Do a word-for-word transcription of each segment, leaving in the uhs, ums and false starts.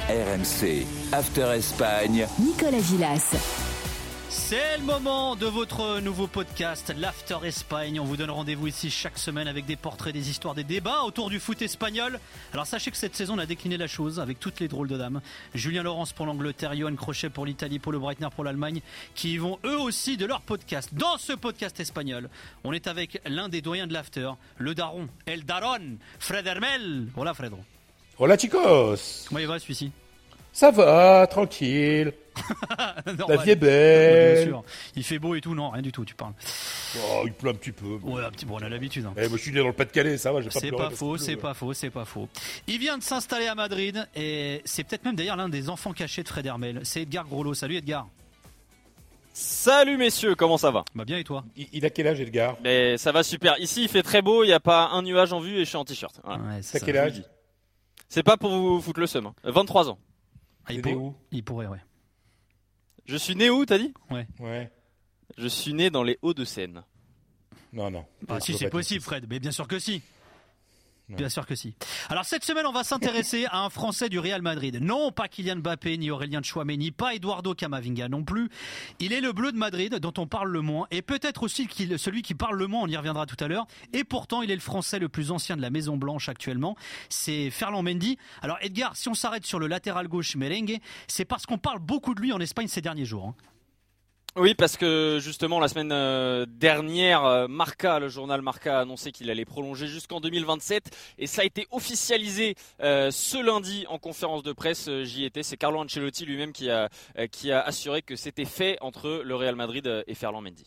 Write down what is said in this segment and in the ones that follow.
R M C, After Espagne, Nicolas Gilas. C'est le moment de votre nouveau podcast, l'After Espagne. On vous donne rendez-vous ici chaque semaine avec des portraits, des histoires, des débats autour du foot espagnol. Alors sachez que cette saison, on a décliné la chose avec toutes les drôles de dames. Julien Laurence pour l'Angleterre, Johan Crochet pour l'Italie, Paulo Breitner pour l'Allemagne, qui y vont eux aussi de leur podcast. Dans ce podcast espagnol, on est avec l'un des doyens de l'After, le daron, El Daron, Fred Hermel. Voilà Fred. Hola chicos. Comment il va celui-ci? Ça va, tranquille. Non, La ouais, vie est belle. Bien sûr. Il fait beau et tout, non, rien du tout, tu parles. Oh, il pleut un petit peu. Ouais, un petit, bon, on a l'habitude. Hein. Eh, moi, je suis né dans le Pas-de-Calais, ça va, j'ai pas C'est pleuré pas parce faux, qu'il c'est pleut. pas faux, c'est pas faux. Il vient de s'installer à Madrid et c'est peut-être même d'ailleurs l'un des enfants cachés de Fred Hermel. C'est Edgar Groslo. Salut Edgar. Salut messieurs, comment ça va? Bah bien et toi? Il, il a quel âge, Edgar? Mais ça va super. Ici il fait très beau, il n'y a pas un nuage en vue et je suis en t-shirt. Voilà. Ouais, T'as c'est ça. quel âge? C'est pas pour vous foutre le seum. Hein. vingt-trois ans. Ah, il, T'es né pour- où? il pourrait, ouais. Je suis né où, t'as dit? Ouais. Je suis né dans les Hauts-de-Seine. Non, non. Ah, si c'est possible Fred, mais bien sûr que si. Bien sûr que si. Alors cette semaine, on va s'intéresser à un Français du Real Madrid. Non, pas Kylian Mbappé, ni Aurélien Tchouaméni, pas Eduardo Camavinga non plus. Il est le bleu de Madrid dont on parle le moins et peut-être aussi qu'il- celui qui parle le moins, on y reviendra tout à l'heure. Et pourtant, il est le Français le plus ancien de la Maison Blanche actuellement. C'est Ferland Mendy. Alors Edgar, si on s'arrête sur le latéral gauche merengue, c'est parce qu'on parle beaucoup de lui en Espagne ces derniers jours. hein. Oui, parce que justement la semaine euh, dernière, euh, Marca, le journal Marca a annoncé qu'il allait prolonger jusqu'en deux mille vingt-sept et ça a été officialisé euh, ce lundi en conférence de presse. euh, J'y étais, c'est Carlo Ancelotti lui-même qui a euh, qui a assuré que c'était fait entre le Real Madrid euh, et Ferland Mendy.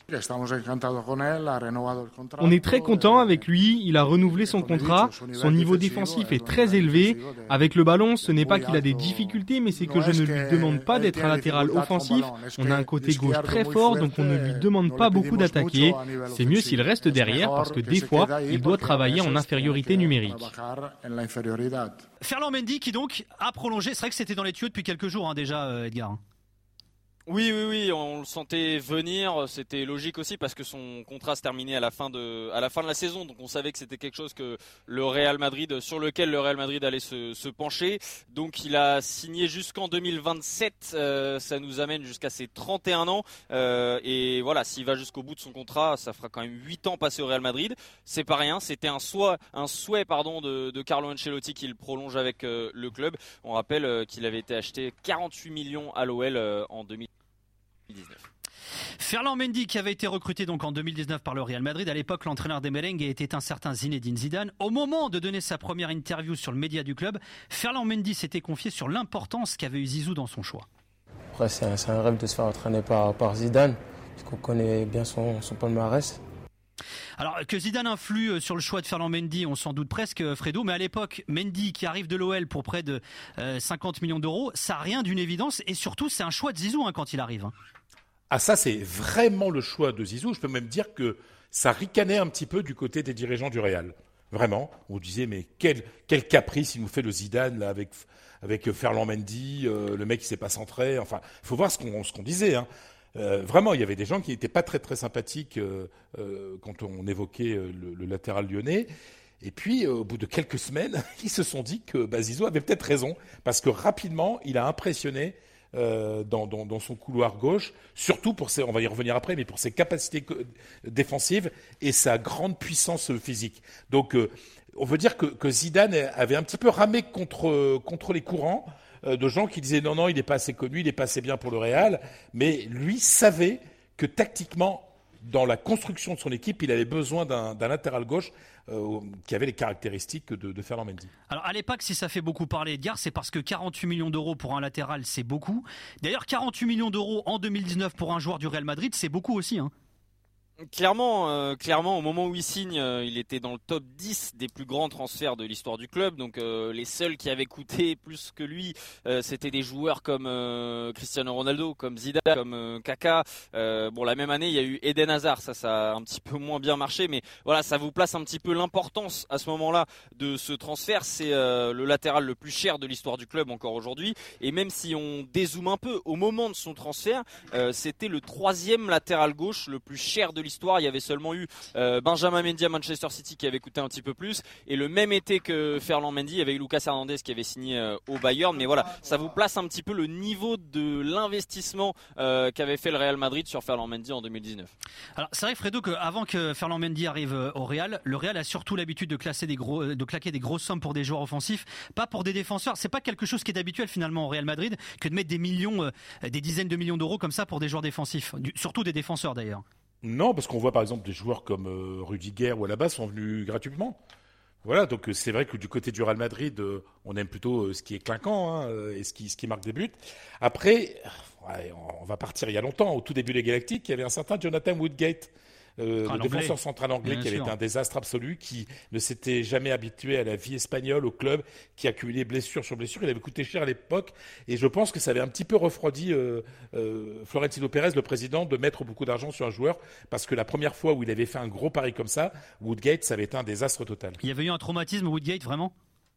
On est très content avec lui, il a renouvelé son contrat, son niveau défensif est très élevé. Avec le ballon, ce n'est pas qu'il a des difficultés, mais c'est que je ne lui demande pas d'être un latéral offensif. On a un côté gauche très fort, donc on ne lui demande pas beaucoup d'attaquer. C'est mieux s'il reste derrière, parce que des fois, il doit travailler en infériorité numérique. Ferland Mendy qui donc a prolongé. C'est vrai que c'était dans les tuyaux depuis quelques jours hein, déjà, euh, Edgar. Oui, oui, oui, on le sentait venir. C'était logique aussi parce que son contrat se terminait à la fin de, à la fin de la saison. Donc on savait que c'était quelque chose que le Real Madrid, sur lequel le Real Madrid allait se, se pencher. Donc il a signé jusqu'en deux mille vingt-sept. Euh, ça nous amène jusqu'à ses trente et un ans. Euh, et voilà, s'il va jusqu'au bout de son contrat, ça fera quand même huit ans passés au Real Madrid. C'est pas rien. C'était un souhait, un souhait pardon, de, de Carlo Ancelotti qu'il prolonge avec euh, le club. On rappelle euh, qu'il avait été acheté quarante-huit millions à l'O L euh, en deux mille dix-neuf. Ferland Mendy qui avait été recruté donc en deux mille dix-neuf par le Real Madrid. À l'époque, l'entraîneur des merengues était un certain Zinedine Zidane. Au moment de donner sa première interview sur le média du club, Ferland Mendy s'était confié sur l'importance qu'avait eu Zizou dans son choix. Après, c'est un, c'est un rêve de se faire entraîner par, par Zidane, parce qu'on connaît bien son, son palmarès. Alors que Zidane influe sur le choix de Ferland Mendy, on s'en doute presque, Fredo, mais à l'époque, Mendy qui arrive de l'O L pour près de euh, cinquante millions d'euros, ça n'a rien d'une évidence et surtout c'est un choix de Zizou hein, quand il arrive. Hein. Ah, ça, c'est vraiment le choix de Zizou. Je peux même dire que ça ricanait un petit peu du côté des dirigeants du Real. Vraiment. On disait, mais quel, quel caprice il nous fait le Zidane, là, avec, avec Ferland Mendy, euh, le mec qui ne sait pas centrer. Enfin, il faut voir ce qu'on, ce qu'on disait, hein. Euh, vraiment, il y avait des gens qui n'étaient pas très, très sympathiques euh, euh, quand on évoquait euh, le, le latéral lyonnais. Et puis, euh, au bout de quelques semaines, ils se sont dit que bah, Zizou avait peut-être raison, parce que rapidement, il a impressionné euh, dans, dans, dans son couloir gauche, surtout pour ses, on va y revenir après, mais pour ses capacités défensives et sa grande puissance physique. Donc, euh, on veut dire que, que Zidane avait un petit peu ramé contre, contre les courants de gens qui disaient non, non, il n'est pas assez connu, il n'est pas assez bien pour le Real, mais lui savait que tactiquement, dans la construction de son équipe, il avait besoin d'un, d'un latéral gauche euh, qui avait les caractéristiques de, de Ferland Mendy. Alors à l'époque, si ça fait beaucoup parler Edgar, c'est parce que quarante-huit millions d'euros pour un latéral, c'est beaucoup. D'ailleurs, quarante-huit millions d'euros en deux mille dix-neuf pour un joueur du Real Madrid, c'est beaucoup aussi. Hein. Clairement, euh, clairement, au moment où il signe, euh, il était dans le top dix des plus grands transferts de l'histoire du club. Donc euh, les seuls qui avaient coûté plus que lui, euh, c'était des joueurs comme euh, Cristiano Ronaldo, comme Zidane, comme euh, Kaka. Euh, bon, la même année, il y a eu Eden Hazard. Ça, ça a un petit peu moins bien marché, mais voilà, ça vous place un petit peu l'importance à ce moment-là de ce transfert. C'est euh, le latéral le plus cher de l'histoire du club encore aujourd'hui. Et même si on dézoome un peu, au moment de son transfert, euh, c'était le troisième latéral gauche le plus cher de l'histoire, il y avait seulement eu euh, Benjamin Mendy à Manchester City qui avait coûté un petit peu plus, et le même été que Ferland Mendy, il y avait eu Lucas Hernandez qui avait signé euh, au Bayern. Mais voilà, ça vous place un petit peu le niveau de l'investissement euh, qu'avait fait le Real Madrid sur Ferland Mendy en deux mille dix-neuf. Alors c'est vrai, Fredo, qu'avant que Ferland Mendy arrive au Real, le Real a surtout l'habitude de classer des gros, de claquer des grosses sommes pour des joueurs offensifs, pas pour des défenseurs. C'est pas quelque chose qui est habituel finalement au Real Madrid que de mettre des millions, euh, des dizaines de millions d'euros comme ça pour des joueurs défensifs, du, surtout des défenseurs d'ailleurs. Non, parce qu'on voit par exemple des joueurs comme euh, Rudiger ou Alaba sont venus gratuitement. Voilà, donc c'est vrai que du côté du Real Madrid, euh, on aime plutôt euh, ce qui est clinquant hein, et ce qui, ce qui marque des buts. Après, ouais, on va partir il y a longtemps, au tout début des Galactiques, il y avait un certain Jonathan Woodgate, euh, le défenseur central anglais, Bien qui sûr. avait été un désastre absolu, qui ne s'était jamais habitué à la vie espagnole, au club, qui accumulait blessure sur blessure. Il avait coûté cher à l'époque, et je pense que ça avait un petit peu refroidi euh, euh, Florentino Pérez, le président, de mettre beaucoup d'argent sur un joueur, parce que la première fois où il avait fait un gros pari comme ça, Woodgate, ça avait été un désastre total. Il y avait eu un traumatisme, Woodgate, vraiment ?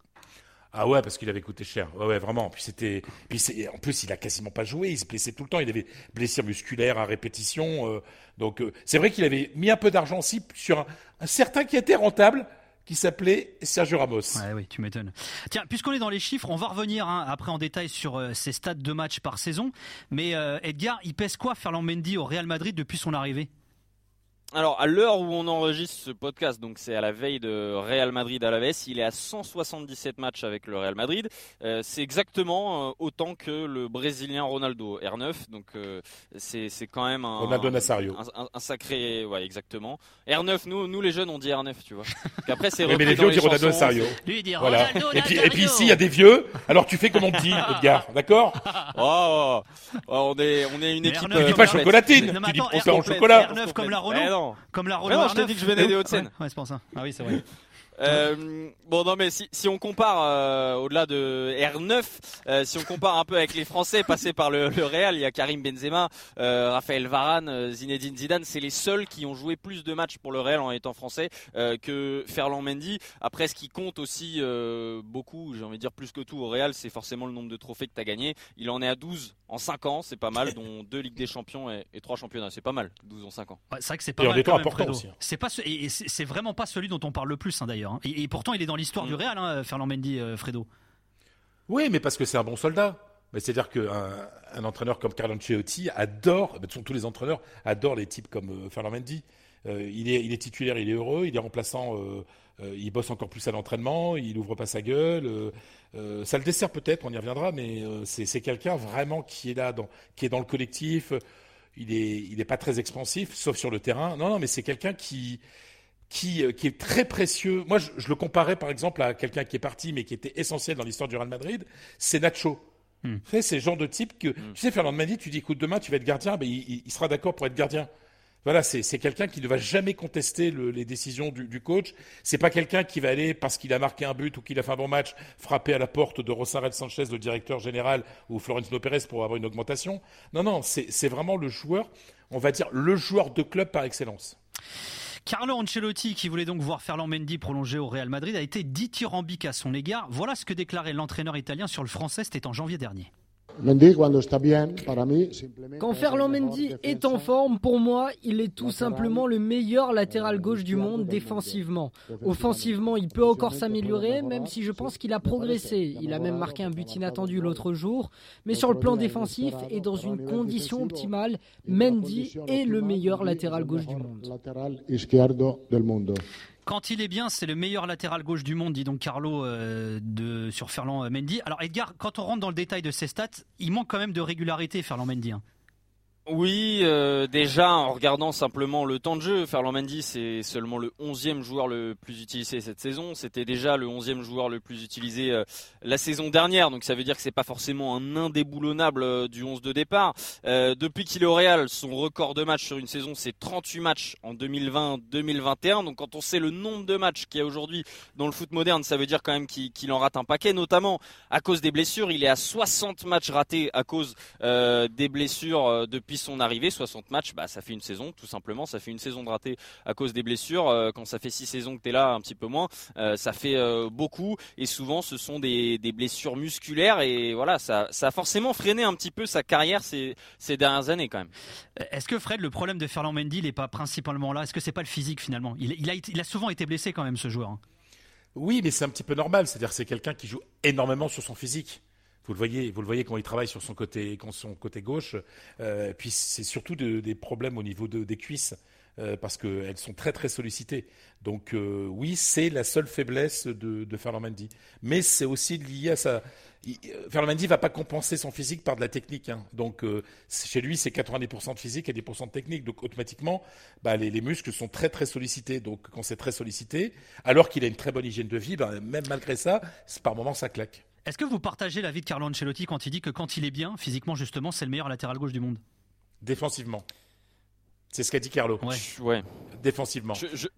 Ah ouais, parce qu'il avait coûté cher. Ouais, ouais, vraiment. Puis c'était, puis c'est, en plus, il a quasiment pas joué. Il se blessait tout le temps. Il avait blessures musculaires à répétition. Euh, donc, euh, c'est vrai qu'il avait mis un peu d'argent aussi sur un, un certain qui était rentable, qui s'appelait Sergio Ramos. Ouais, oui, tu m'étonnes. Tiens, puisqu'on est dans les chiffres, on va revenir hein, après en détail sur euh, ces stats de matchs par saison. Mais euh, Edgar, il pèse quoi Ferland Mendy au Real Madrid depuis son arrivée ? Alors, à l'heure où on enregistre ce podcast, donc c'est à la veille de Real Madrid à l'Aves, il est à cent soixante-dix-sept matchs avec le Real Madrid. Euh, c'est exactement euh, autant que le Brésilien Ronaldo, R neuf. Donc, euh, c'est, c'est quand même un, Ronaldo Nazario. Un, un, un sacré, ouais, exactement. R neuf, nous, nous les jeunes, on dit R neuf, tu vois. Après, c'est mais, mais les vieux, on dit Ronaldo Nazario. Lui, il dit voilà. Ronaldo et, puis, et puis ici, il y a des vieux. Alors, tu fais comme on te dit, Edgar. D'accord? Oh, oh, oh, on est, on est une mais équipe. Tu dis pas chocolatine. Non, tu dis attends, concert au chocolat. R neuf comme la Renault. Comme la Renault. Non, je t'ai dit que je venais des Hauts-de-Seine. Ouais, ouais, c'est pour ça. Ah oui, c'est vrai. Euh, bon non mais si, si on compare euh, au-delà de R neuf, euh, si on compare un peu avec les Français passés par le, le Real, il y a Karim Benzema, euh, Raphaël Varane, euh, Zinedine Zidane, c'est les seuls qui ont joué plus de matchs pour le Real en étant français euh, que Ferland Mendy. Après, ce qui compte aussi euh, beaucoup, j'ai envie de dire plus que tout au Real, c'est forcément le nombre de trophées que tu as gagné. Il en est à douze en cinq ans, c'est pas mal, dont deux Ligues des Champions et, et trois championnats, c'est pas mal, douze en cinq ans. Ouais, c'est vrai que c'est pas et mal en étant quand même, important Fredo. aussi. Hein. C'est pas ce, et c'est, c'est vraiment pas celui dont on parle le plus hein, d'ailleurs. Hein. Et, et pourtant, il est dans l'histoire mmh. du Real, hein, Ferland Mendy, euh, Fredo. Oui, mais parce que c'est un bon soldat. Mais c'est-à-dire qu'un un entraîneur comme Carlo Ancelotti adore, de toute façon, tous les entraîneurs adorent les types comme euh, Ferland Mendy. Euh, il, est, il est titulaire, il est heureux, il est remplaçant, euh, euh, il bosse encore plus à l'entraînement, il ouvre pas sa gueule. Euh, euh, ça le dessert peut-être, on y reviendra, mais euh, c'est, c'est quelqu'un vraiment qui est là, dans, qui est dans le collectif. Il est, il est pas très expansif, sauf sur le terrain. Non, non, mais c'est quelqu'un qui, qui, qui est très précieux. Moi, je, je le comparais par exemple à quelqu'un qui est parti, mais qui était essentiel dans l'histoire du Real Madrid. C'est Nacho. Hmm. Tu sais, c'est le genre de type que, hmm. tu sais, Ferland Mendy, tu dis, écoute, demain tu vas être gardien, ben il, il sera d'accord pour être gardien. Voilà, c'est, c'est quelqu'un qui ne va jamais contester le, les décisions du, du coach. C'est pas quelqu'un qui va aller, parce qu'il a marqué un but ou qu'il a fait un bon match, frapper à la porte de Rosarel Sanchez, le directeur général, ou Florentino Pérez pour avoir une augmentation. Non, non, c'est, c'est vraiment le joueur, on va dire, le joueur de club par excellence. Carlo Ancelotti, qui voulait donc voir Ferland Mendy prolonger au Real Madrid, a été dithyrambique à son égard. Voilà ce que déclarait l'entraîneur italien sur le Français, c'était en janvier dernier. Quand Ferland Mendy est en forme, pour moi, il est tout simplement le meilleur latéral gauche du monde défensivement. Offensivement, il peut encore s'améliorer, même si je pense qu'il a progressé. Il a même marqué un but inattendu l'autre jour. Mais sur le plan défensif et dans une condition optimale, Mendy est le meilleur latéral gauche du monde. Quand il est bien, c'est le meilleur latéral gauche du monde, dit donc Carlo euh, de, sur Ferland Mendy. Alors Edgar, quand on rentre dans le détail de ses stats, il manque quand même de régularité, Ferland Mendy. Hein. Oui, euh, déjà en regardant simplement le temps de jeu, Ferland Mendy c'est seulement le onzième joueur le plus utilisé cette saison. C'était déjà le onzième joueur le plus utilisé euh, la saison dernière, donc ça veut dire que c'est pas forcément un indéboulonnable euh, du onze de départ. Euh, depuis qu'il est au Real, son record de matchs sur une saison c'est trente-huit matchs en deux mille vingt deux mille vingt et un. Donc quand on sait le nombre de matchs qu'il y a aujourd'hui dans le foot moderne, ça veut dire quand même qu'il, qu'il en rate un paquet, notamment à cause des blessures. Il est à soixante matchs ratés à cause euh, des blessures euh, depuis son arrivée, soixante matchs, bah, ça fait une saison, tout simplement. Ça fait une saison de raté à cause des blessures. Euh, quand ça fait six saisons que tu es là, un petit peu moins, euh, ça fait euh, beaucoup. Et souvent, ce sont des, des blessures musculaires. Et voilà, ça, ça a forcément freiné un petit peu sa carrière ces, ces dernières années, quand même. Est-ce que Fred, le problème de Ferland Mendy, il n'est pas principalement là? Est-ce que c'est pas le physique finalement? il, il, a, il a souvent été blessé quand même, ce joueur. Hein. Oui, mais c'est un petit peu normal. C'est-à-dire que c'est quelqu'un qui joue énormément sur son physique. Vous le voyez, vous le voyez quand il travaille sur son côté, son côté gauche. Euh, puis c'est surtout de, des problèmes au niveau de, des cuisses euh, parce qu'elles sont très très sollicitées. Donc euh, oui, c'est la seule faiblesse de, de Ferland Mendy. Mais c'est aussi lié à sa. Il, Ferland Mendy va pas compenser son physique par de la technique. Hein. Donc euh, chez lui, c'est quatre-vingt-dix pour cent de physique et dix pour cent de technique. Donc automatiquement, bah, les, les muscles sont très très sollicités. Donc quand c'est très sollicité, alors qu'il a une très bonne hygiène de vie, bah, même malgré ça, par moments ça claque. Est-ce que vous partagez l'avis de Carlo Ancelotti quand il dit que quand il est bien, physiquement justement, c'est le meilleur latéral gauche du monde? Défensivement. C'est ce qu'a dit Carlo. Ouais. Ouais. Défensivement. Je, je...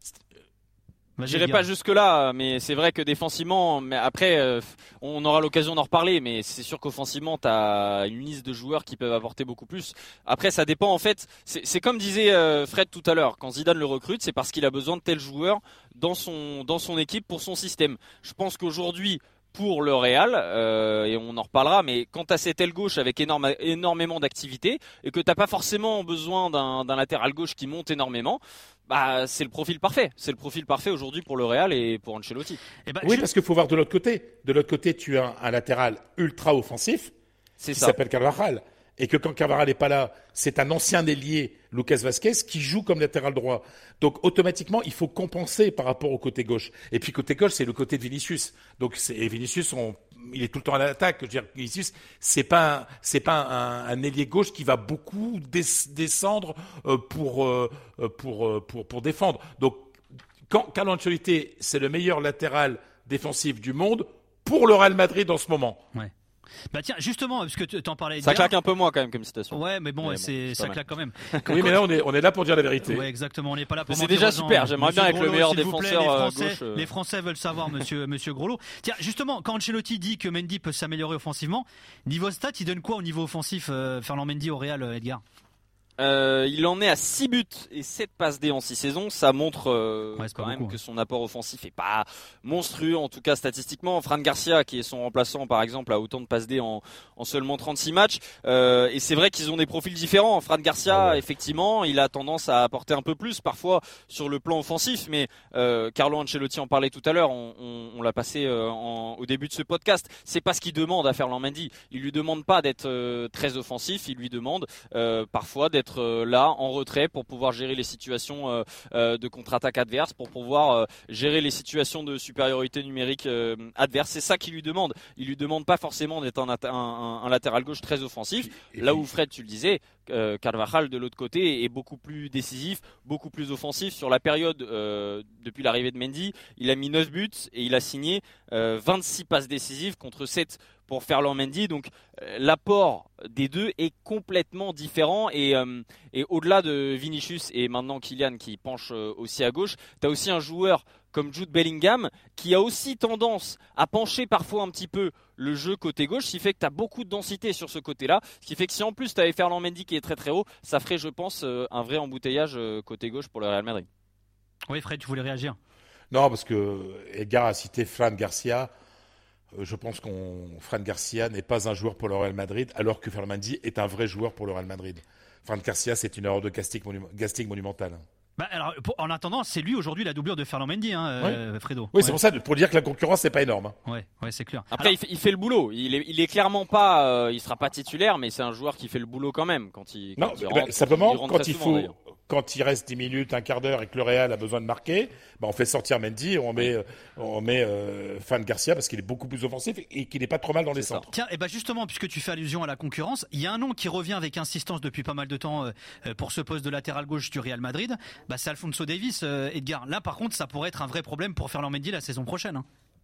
Vas-y, J'irai Edgar. pas jusque-là, mais c'est vrai que défensivement, mais après, euh, on aura l'occasion d'en reparler, mais c'est sûr qu'offensivement, tu as une liste de joueurs qui peuvent apporter beaucoup plus. Après, ça dépend en fait, c'est, c'est comme disait euh, Fred tout à l'heure, quand Zidane le recrute, c'est parce qu'il a besoin de tels joueurs dans son, dans son équipe pour son système. Je pense qu'aujourd'hui, pour le Real, euh, et on en reparlera, mais quand tu as cette aile gauche avec énorme, énormément d'activité et que tu n'as pas forcément besoin d'un, d'un latéral gauche qui monte énormément, bah, c'est le profil parfait. C'est le profil parfait aujourd'hui pour le Real et pour Ancelotti. Eh ben, Oui, je- parce qu'il faut voir de l'autre côté. De l'autre côté, tu as un, un latéral ultra offensif C'est qui ça. s'appelle Carvajal. Et que quand Carvajal n'est pas là, c'est un ancien ailier, Lucas Vazquez, qui joue comme latéral droit. Donc automatiquement, il faut compenser par rapport au côté gauche. Et puis côté gauche, c'est le côté de Vinicius. Donc c'est, et Vinicius, on, il est tout le temps à l'attaque. Je veux dire, Vinicius, c'est pas, un, c'est pas un, un ailier gauche qui va beaucoup des, descendre euh, pour, euh, pour, euh, pour, pour défendre. Donc quand Carlo Ancelotti, c'est le meilleur latéral défensif du monde pour le Real Madrid en ce moment. Ouais. Bah tiens, justement, parce que tu t'en parlais. Ça Edgar. claque un peu moins quand même comme citation. Ouais, mais bon, Mais bon, c'est, c'est ça pas mal. claque quand même. Oui, mais là, on est, on est là pour dire la vérité. Ouais, exactement. On n'est pas là pour Mais c'est mentir déjà aux gens. super, j'aimerais Monsieur bien être le Groslo, meilleur s'il vous plaît, défenseur, les euh, Français, gauche, euh. les Français veulent savoir, monsieur, monsieur Groslo. Tiens, justement, quand Ancelotti dit que Mendy peut s'améliorer offensivement, niveau stats, il donne quoi au niveau offensif, euh, Ferland Mendy au Real, euh, Edgar? Euh, il en est à six buts et sept passes D en six saisons. Ça montre euh, Ouais, c'est pas quand même beaucoup, que hein. son apport offensif est pas monstrueux, en tout cas statistiquement. Fran Garcia, qui est son remplaçant par exemple, a autant de passes D en, en seulement trente-six matchs. Euh, et c'est vrai qu'ils ont des profils différents. Fran Garcia, Ah ouais. effectivement, il a tendance à apporter un peu plus parfois sur le plan offensif. Mais euh, Carlo Ancelotti en parlait tout à l'heure. On, on, on l'a passé euh, en, au début de ce podcast. C'est pas ce qu'il demande à Ferland Mendy. Il lui demande pas d'être euh, très offensif. Il lui demande euh, parfois d'être euh, là en retrait pour pouvoir gérer les situations euh, euh, de contre-attaque adverse, pour pouvoir euh, gérer les situations de supériorité numérique euh, adverse. C'est ça qu'il lui demande. Il lui demande pas forcément d'être un, un, un, un latéral gauche très offensif. Et Là puis- où Fred, tu le disais, euh, Carvajal de l'autre côté est beaucoup plus décisif, beaucoup plus offensif. Sur la période euh, depuis l'arrivée de Mendy, il a mis neuf buts et il a signé euh, vingt-six passes décisives contre sept pour Ferland Mendy. Donc euh, l'apport des deux est complètement différent et, euh, et au-delà de Vinicius et maintenant Kylian qui penche euh, aussi à gauche, tu as aussi un joueur comme Jude Bellingham qui a aussi tendance à pencher parfois un petit peu le jeu côté gauche, ce qui fait que tu as beaucoup de densité sur ce côté-là, ce qui fait que si en plus tu avais Ferland Mendy qui est très très haut, ça ferait je pense euh, un vrai embouteillage euh, côté gauche pour le Real Madrid. Oui, Fred, tu voulais réagir? Non, parce que Edgar a cité Fran Garcia. Euh, Je pense qu'on Fran Garcia n'est pas un joueur pour le Real Madrid, alors que Ferland Mendy est un vrai joueur pour le Real Madrid. Fran Garcia, c'est une erreur de casting, monu- casting monumentale. Bah, alors, pour- en attendant, c'est lui aujourd'hui la doublure de Ferland Mendy, hein, euh, Fredo. Oui, Ouais. c'est pour ça, pour dire que la concurrence, c'est pas énorme. hein. Ouais, ouais, c'est clair. Après Alors, il, fait, il fait le boulot, il est, il est clairement pas, euh, il sera pas titulaire, mais c'est un joueur qui fait le boulot quand même quand il, quand Non, il bah, rentre, simplement, il rentre quand très il souvent, faut, d'ailleurs. quand il reste dix minutes, un quart d'heure et que le Real a besoin de marquer, bah, on fait sortir Mendy, on met, euh, on met euh, Fran Garcia parce qu'il est beaucoup plus offensif et qu'il n'est pas trop mal dans les C'est ça. centres. Tiens, et ben justement, puisque tu fais allusion à la concurrence, il y a un nom qui revient avec insistance depuis pas mal de temps euh, pour ce poste de latéral gauche du Real Madrid. Bah, c'est Alphonso Davies, euh, Edgar. Là, par contre, ça pourrait être un vrai problème pour Ferland Mendy la saison prochaine. Hein.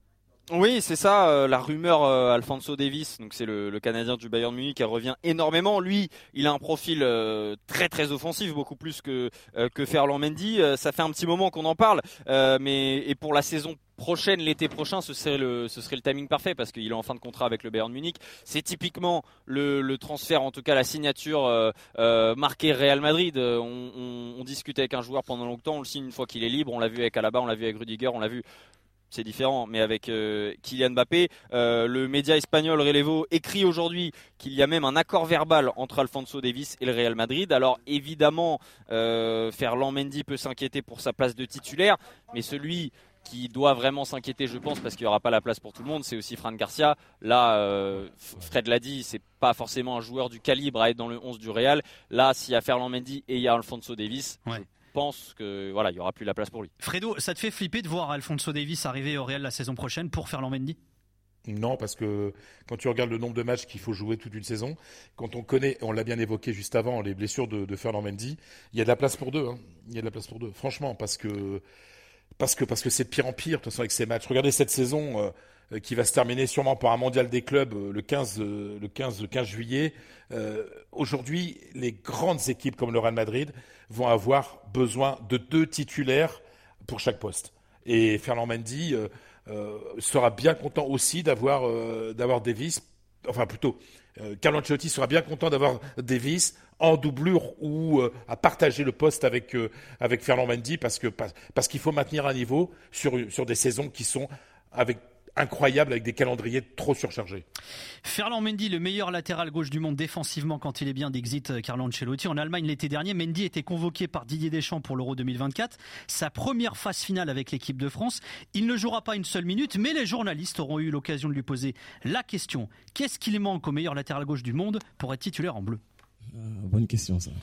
Oui, c'est ça, euh, la rumeur euh, Alphonso Davies, donc c'est le, le Canadien du Bayern Munich, qui revient énormément. Lui, il a un profil euh, très très offensif, beaucoup plus que euh, que Ferland Mendy. Euh, ça fait un petit moment qu'on en parle, euh, mais et pour la saison prochaine, l'été prochain, ce serait le ce serait le timing parfait parce qu'il est en fin de contrat avec le Bayern Munich. C'est typiquement le, le transfert, en tout cas la signature euh, euh, marquée Real Madrid. On, on, on discute avec un joueur pendant longtemps, on le signe une fois qu'il est libre. On l'a vu avec Alaba, on l'a vu avec Rudiger, on l'a vu. C'est différent, mais avec euh, Kylian Mbappé, euh, le média espagnol Relevo écrit aujourd'hui qu'il y a même un accord verbal entre Alphonso Davies et le Real Madrid. Alors évidemment, euh, Ferland Mendy peut s'inquiéter pour sa place de titulaire, mais celui qui doit vraiment s'inquiéter, je pense, parce qu'il n'y aura pas la place pour tout le monde, c'est aussi Fran Garcia. Là, euh, Fred l'a dit, c'est pas forcément un joueur du calibre à être dans le onze du Real. Là, s'il y a Ferland Mendy et il y a Alphonso Davies, ouais. Je pense que voilà, il y aura plus la place pour lui. Fredo, ça te fait flipper de voir Alphonso Davies arriver au Real la saison prochaine pour Ferland Mendy ? Non, parce que quand tu regardes le nombre de matchs qu'il faut jouer toute une saison, quand on connaît, on l'a bien évoqué juste avant, les blessures de, de Ferland Mendy, il y a de la place pour deux. Hein. Il y a de la place pour deux, franchement, parce que parce que parce que c'est de pire en pire de toute façon avec ces matchs. Regardez cette saison euh, qui va se terminer sûrement par un mondial des clubs euh, le quinze euh, le quinze le quinze juillet. Euh, aujourd'hui, les grandes équipes comme le Real Madrid vont avoir besoin de deux titulaires pour chaque poste. Et Ferland Mendy euh, euh, sera bien content aussi d'avoir euh, d'avoir Davies, enfin plutôt euh, Carlo Ancelotti sera bien content d'avoir Davies en doublure ou euh, à partager le poste avec euh, avec Ferland Mendy parce que parce, parce qu'il faut maintenir un niveau sur sur des saisons qui sont avec incroyable avec des calendriers trop surchargés. Ferland Mendy, le meilleur latéral gauche du monde défensivement quand il est bien, d'exit Carlo Ancelotti. En Allemagne l'été dernier, Mendy était convoqué par Didier Deschamps pour l'Euro deux mille vingt-quatre. Sa première phase finale avec l'équipe de France. Il ne jouera pas une seule minute, mais les journalistes auront eu l'occasion de lui poser la question. Qu'est-ce qu'il manque au meilleur latéral gauche du monde pour être titulaire en bleu ? euh, Bonne question ça.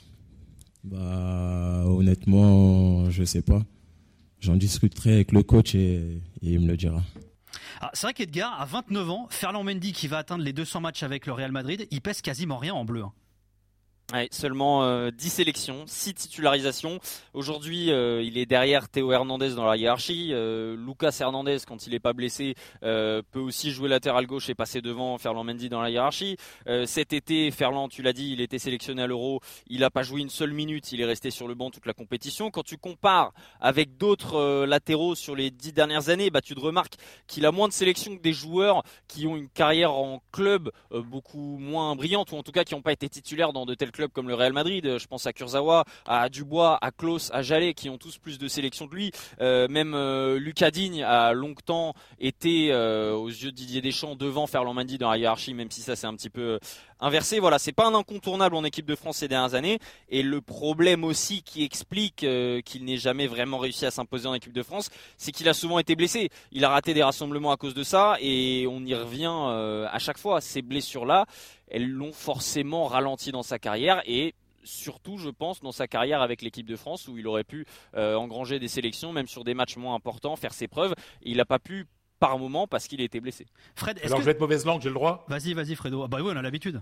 Bah, honnêtement, je sais pas. J'en discuterai avec le coach et, et il me le dira. Ah, c'est vrai qu'Edgar, à vingt-neuf ans, Ferland Mendy qui va atteindre les deux cents matchs avec le Real Madrid, il pèse quasiment rien en bleu. Hein. Ouais, seulement euh, dix sélections, six titularisations. Aujourd'hui, euh, il est derrière Théo Hernandez dans la hiérarchie. Euh, Lucas Hernandez, quand il n'est pas blessé, euh, peut aussi jouer latéral gauche et passer devant Ferland Mendy dans la hiérarchie. Euh, cet été, Ferland, tu l'as dit, il était sélectionné à l'Euro. Il n'a pas joué une seule minute. Il est resté sur le banc toute la compétition. Quand tu compares avec d'autres euh, latéraux sur les dix dernières années, bah, tu te remarques qu'il a moins de sélections que des joueurs qui ont une carrière en club euh, beaucoup moins brillante, ou en tout cas qui n'ont pas été titulaires dans de tels clubs comme le Real Madrid. Je pense à Kurzawa, à Dubois, à Klose, à Jallet, qui ont tous plus de sélections que lui. Euh, même euh, Lucas Digne a longtemps été euh, aux yeux de Didier Deschamps devant Ferland Mendy dans la hiérarchie, même si ça c'est un petit peu inversé. Voilà, c'est pas un incontournable en équipe de France ces dernières années. Et le problème aussi qui explique euh, qu'il n'ait jamais vraiment réussi à s'imposer en équipe de France, c'est qu'il a souvent été blessé. Il a raté des rassemblements à cause de ça, et on y revient euh, à chaque fois. Ces blessures-là, elles l'ont forcément ralenti dans sa carrière, et surtout, je pense, dans sa carrière avec l'équipe de France, où il aurait pu euh, engranger des sélections, même sur des matchs moins importants, faire ses preuves. Et il n'a pas pu par moment parce qu'il était blessé. Fred, est-ce Alors que... je vais être mauvaise langue, j'ai le droit. Vas-y, vas-y, Fredo. Ah bah oui, on a l'habitude.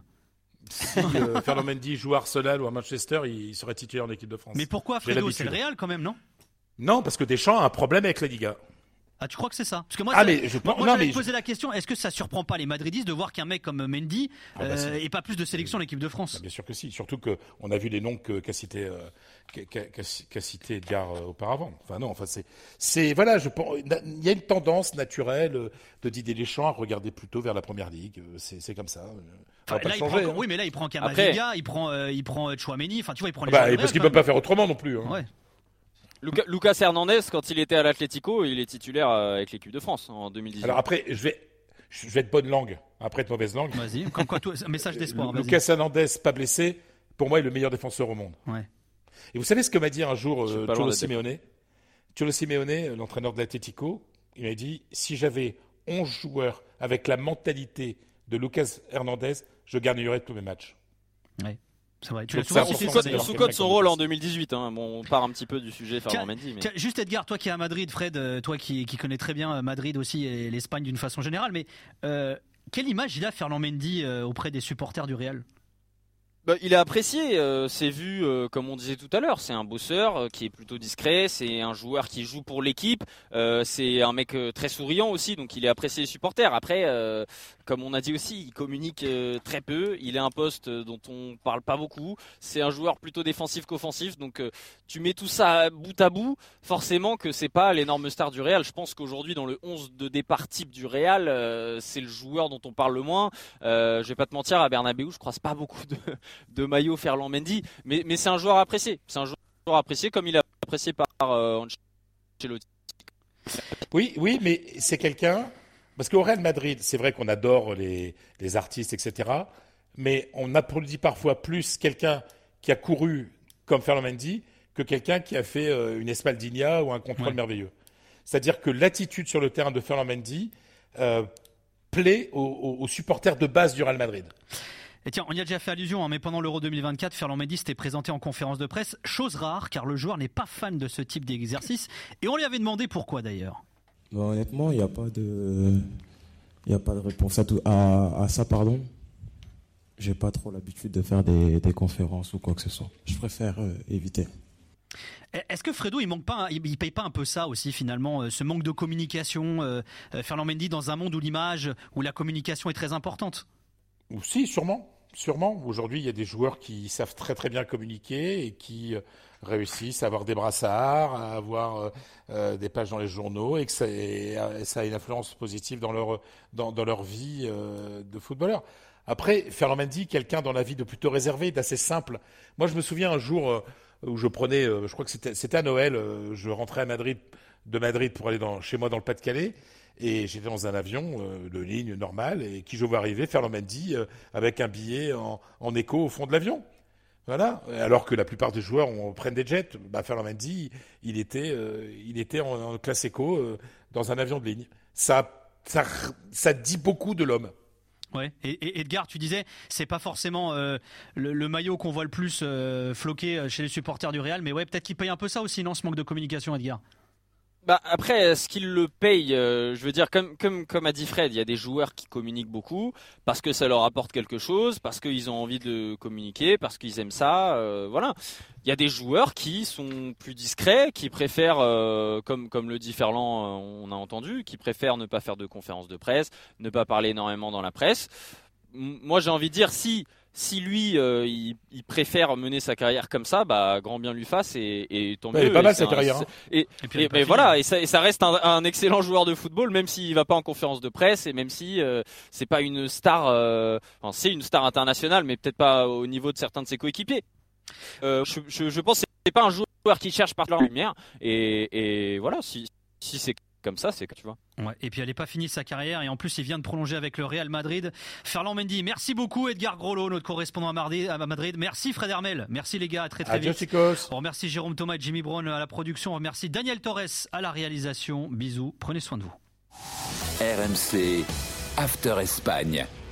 Si euh, Ferland Mendy joue à Arsenal ou à Manchester, il, il serait titulaire en équipe de France. Mais pourquoi, Fredo ? C'est le Real quand même, non ? Non, parce que Deschamps a un problème avec la Liga. Ah, tu crois que c'est ça ? Parce que moi, ah, ça, mais je moi, pense, moi non, j'allais mais te poser je... la question, est-ce que ça surprend pas les Madridistes de voir qu'un mec comme Mendy ah, bah, euh, ait pas plus de sélection en équipe de France ? Bah, bien sûr que si, surtout qu'on a vu les noms que, qu'a cité, euh, qu'a, qu'a, qu'a cité Edgar euh, auparavant. Enfin non, enfin c'est, c'est voilà, je pense, il y a une tendance naturelle de Didier Deschamps à regarder plutôt vers la Première Ligue. C'est, c'est comme ça. Enfin, pas là, changer, il prend, hein. Oui, mais là il prend Camavinga, il prend, euh, il prend Tchouaméni, enfin tu vois, il prend les bah, joueurs. Parce qu'il ne peut pas faire autrement non plus. Hein. Ouais. Lucas, Lucas Hernandez, quand il était à l'Atlético, il est titulaire avec l'équipe de France en deux mille dix-huit. Alors après, je vais, je vais être bonne langue, après être mauvaise langue. Vas-y, comme quoi, toi, un message d'espoir. Vas-y. Lucas Hernandez, pas blessé, pour moi, est le meilleur défenseur au monde. Ouais. Et vous savez ce que m'a dit un jour euh, Cholo Simeone ? Cholo Simeone, l'entraîneur de l'Atlético, il m'a dit, si j'avais onze joueurs avec la mentalité de Lucas Hernandez, je gagnerais tous mes matchs. Ouais. C'est vrai. Tu l'as souvent cité. On sous-cote son rôle en deux mille dix-huit. Hein. Bon, on part un petit peu du sujet Ferland Mendy. Mais... Juste Edgar, toi qui es à Madrid, Fred, toi qui, qui connais très bien Madrid aussi et l'Espagne d'une façon générale, mais euh, quelle image il a Ferland Mendy euh, auprès des supporters du Real ? Bah, il est apprécié, euh, c'est vu euh, comme on disait tout à l'heure, c'est un bosseur euh, qui est plutôt discret, c'est un joueur qui joue pour l'équipe, euh, c'est un mec euh, très souriant aussi, donc il est apprécié des supporters. Après, euh, comme on a dit aussi, il communique euh, très peu, il a un poste euh, dont on parle pas beaucoup, c'est un joueur plutôt défensif qu'offensif, donc euh, tu mets tout ça bout à bout, forcément que c'est pas l'énorme star du Real. Je pense qu'aujourd'hui dans le onze de départ type du Real, euh, c'est le joueur dont on parle le moins. Euh, je vais pas te mentir, à Bernabéu, je croise pas beaucoup de de maillot Ferland Mendy, mais, mais c'est un joueur apprécié. C'est un joueur apprécié comme il est apprécié par euh, Ancelotti. Oui, oui, mais c'est quelqu'un, parce qu'au Real Madrid, c'est vrai qu'on adore les, les artistes, et cetera, mais on applaudit parfois plus quelqu'un qui a couru comme Ferland Mendy que quelqu'un qui a fait euh, une Espaldinha ou un contrôle ouais. merveilleux. C'est-à-dire que l'attitude sur le terrain de Ferland Mendy euh, plaît aux, aux, aux supporters de base du Real Madrid. Et tiens, on y a déjà fait allusion, hein, mais pendant l'Euro deux mille vingt-quatre, Ferland Mendy s'était présenté en conférence de presse, chose rare car le joueur n'est pas fan de ce type d'exercice. Et on lui avait demandé pourquoi d'ailleurs. Bon, honnêtement, il n'y a pas de, il n'y a pas de réponse à, tout, à, à ça, pardon. J'ai pas trop l'habitude de faire des, des conférences ou quoi que ce soit. Je préfère euh, éviter. Est-ce que Fredo, il manque pas, il paye pas un peu ça aussi finalement, ce manque de communication, euh, Ferland Mendy dans un monde où l'image, où la communication est très importante? Si, sûrement. Sûrement. Aujourd'hui, il y a des joueurs qui savent très très bien communiquer et qui réussissent à avoir des brassards, à avoir euh, des pages dans les journaux et que ça, et ça a une influence positive dans leur, dans, dans leur vie euh, de footballeur. Après, Ferland Mendy, quelqu'un dans la vie de plutôt réservé, d'assez simple. Moi, je me souviens un jour euh, où je prenais, euh, je crois que c'était, c'était à Noël, euh, je rentrais à Madrid, de Madrid pour aller dans, chez moi dans le Pas-de-Calais. Et j'étais dans un avion euh, de ligne normale et qui je vois arriver, Ferland Mendy, euh, avec un billet en, en écho au fond de l'avion. Voilà. Alors que la plupart des joueurs on, prennent des jets. Bah, Ferland Mendy, il était, euh, il était en, en classe éco euh, dans un avion de ligne. Ça, ça, ça dit beaucoup de l'homme. Ouais. Et, et Edgar, tu disais, c'est pas forcément euh, le, le maillot qu'on voit le plus euh, floqué chez les supporters du Real, mais ouais, peut-être qu'il paye un peu ça aussi, non, ce manque de communication, Edgar. Bah après, est-ce qu'il le paye euh, je veux dire, comme comme comme a dit Fred, il y a des joueurs qui communiquent beaucoup parce que ça leur apporte quelque chose, parce qu'ils ont envie de communiquer, parce qu'ils aiment ça. Euh, voilà. Il y a des joueurs qui sont plus discrets, qui préfèrent, euh, comme comme le dit Ferland, euh, on a entendu, qui préfèrent ne pas faire de conférences de presse, ne pas parler énormément dans la presse. M- moi, j'ai envie de dire si. Si lui, euh, il, il préfère mener sa carrière comme ça, bah grand bien lui fasse et, et tant mieux. Elle est pas mal sa un, carrière. Hein. Et, et, puis, et mais voilà, et ça, et ça reste un, un excellent joueur de football, même s'il va pas en conférence de presse et même si euh, c'est pas une star, euh, enfin, c'est une star internationale, mais peut-être pas au niveau de certains de ses coéquipiers. Euh, je, je, je pense que c'est pas un joueur qui cherche par la lumière et, et voilà, si, si c'est comme ça, c'est que tu vois. Ouais, et puis elle n'est pas finie sa carrière et en plus il vient de prolonger avec le Real Madrid. Ferland Mendy, merci beaucoup Edgar Grolot, notre correspondant à Madrid. Merci Fred Hermel, merci les gars, à très très Adios, vite. chicos. On remercie Jérôme Thomas et Jimmy Brown à la production. On remercie Daniel Torres à la réalisation. Bisous, prenez soin de vous. R M C After Espagne.